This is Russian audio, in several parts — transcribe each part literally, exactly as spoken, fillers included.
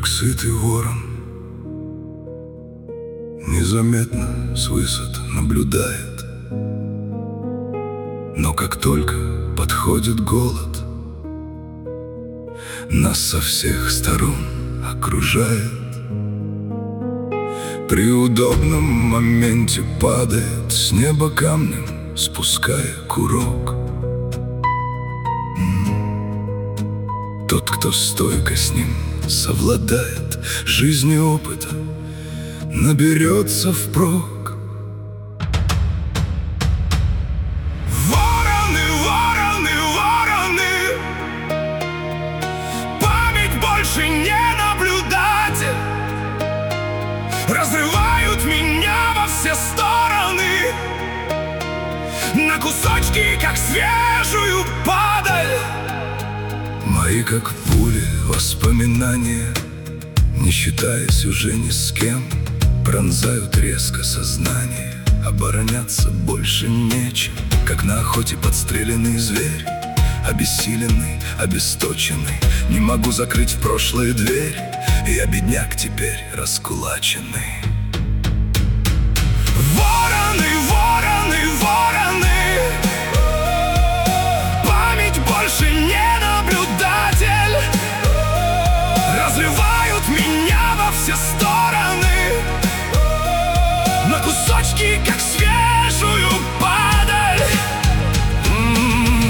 как сытый ворон, незаметно с высот наблюдает. Но как только подходит голод, нас со всех сторон окружает. При удобном моменте падает с неба камнем, спуская курок. Тот, кто стойко с ним совладает, жизни опыта наберется впрок. Вороны, вороны, вороны, память больше не наблюдатель, разрывают меня во все стороны на кусочки, как свежую падаль. Мои, как пули, воспоминания, не считаясь уже ни с кем, пронзают резко сознание. Обороняться больше нечем, как на охоте подстреленный зверь. Обессиленный, обесточенный, не могу закрыть в прошлое дверь. Я бедняк теперь раскулаченный. Вороны, вороны, вороны, память больше не наблюдатель, разрывают меня во все стороны на кусочки, как свежую падаль. М-м-м.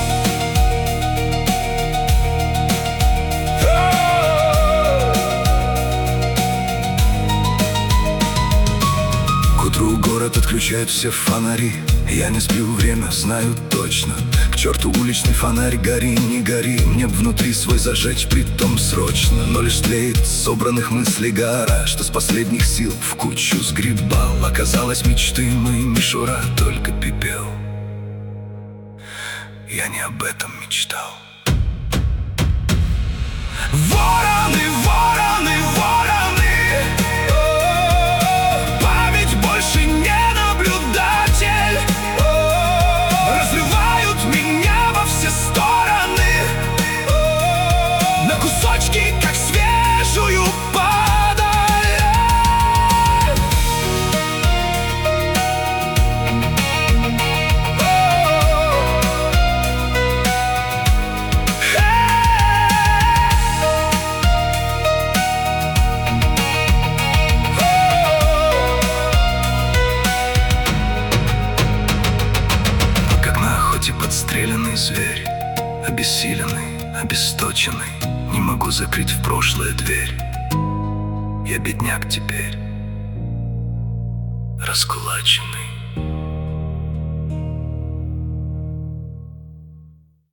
К утру город отключает все фонари. Я не сплю, время знаю точно. К черту уличный фонарь, гори, не гори. Мне б внутри свой зажечь, притом срочно. Но лишь тлеет собранных мыслей гора, что с последних сил в кучу сгребал. Оказалось, мечты мои мишура, только пепел. Я не об этом мечтал. Вороны, вороны, вороны, память больше не наблюдатель, разрывают меня во все стороны на кусочки, как свежую падаль. Подстреленный зверь, обессиленный, обесточенный, не могу закрыть в прошлое дверь. Я бедняк теперь, раскулаченный.